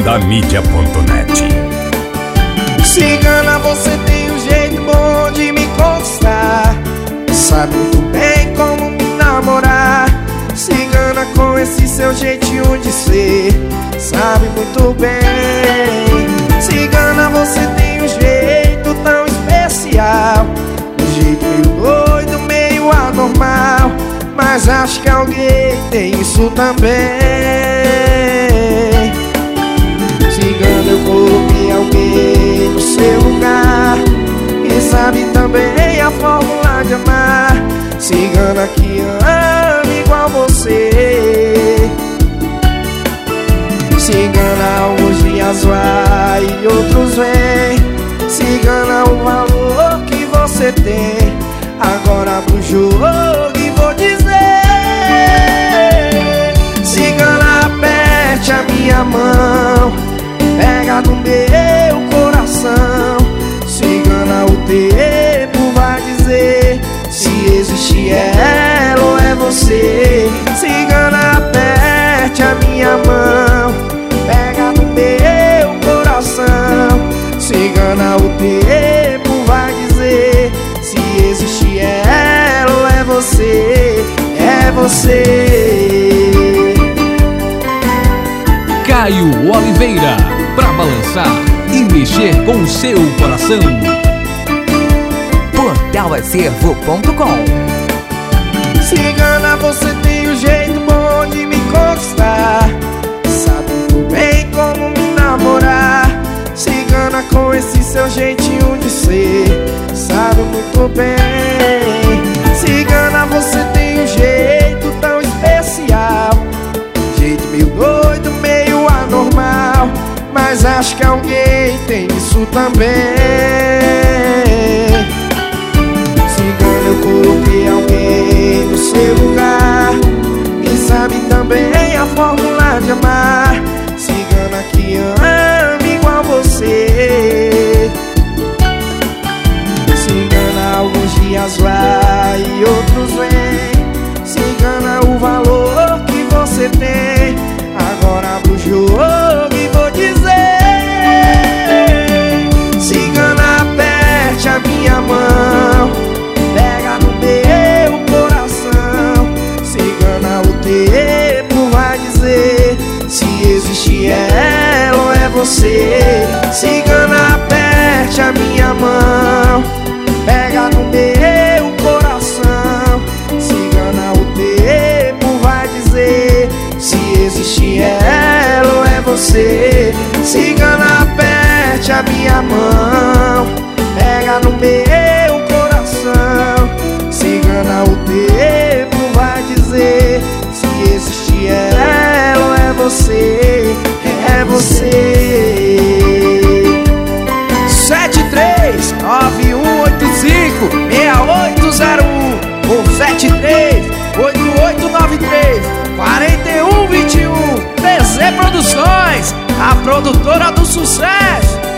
Bandamídia.net. Cigana, você tem um jeito bom de me conquistar. Sabe muito bem como me namorar. Cigana, com esse seu jeitinho de ser, sabe muito bem. Cigana, você tem um jeito tão especial, um jeito meio doido, meio anormal, mas acho que alguém tem isso também. Cigana, eu coloquei alguém no seu lugar, e sabe também a fórmula de amar. Cigana que ama igual você. Cigana, alguns dias vai e outros vem. Cigana, o valor que você tem. Agora pro jogo e vou dizer: Cigana, aperte a minha mão, pega no meu coração. Cigana, o tempo vai dizer se existe ela ou é você. Cigana, aperte a minha mão, pega no meu coração. Cigana, o tempo vai dizer se existe ela ou é você. É você. Caio Oliveira, pra balançar e mexer com o seu coração. Portalacervo.com. Cigana, você tem um jeito bom de me conquistar, sabe muito bem como me namorar. Cigana, com esse seu jeitinho de ser, sabe muito bem. Cigana, você tem um jeito tão especial, um jeito meio doido, meio anormal, mas acho que alguém tem isso também. Cigana, eu coloquei alguém no seu lugar, e sabe também a fórmula de amar. Cigana que ama igual você. Cigana, alguns dias vai e outros vem. Cigana, o valor que você tem. Agora abro o jogo e vou dizer: Cigana, aperte a minha mão, pega no meu coração. Cigana, o tempo vai dizer se existe ela ou é você. Cigana, aperte a minha mão, pega no meu coração. Cigana, o tempo vai dizer se existe ela ou é você. Cigana, aperte a minha mão, pega no meu coração. Cigana, o tempo vai dizer se existe ela ou é você. É você. 7391856801 ou 7388934121. TZ Produções, a produtora do sucesso.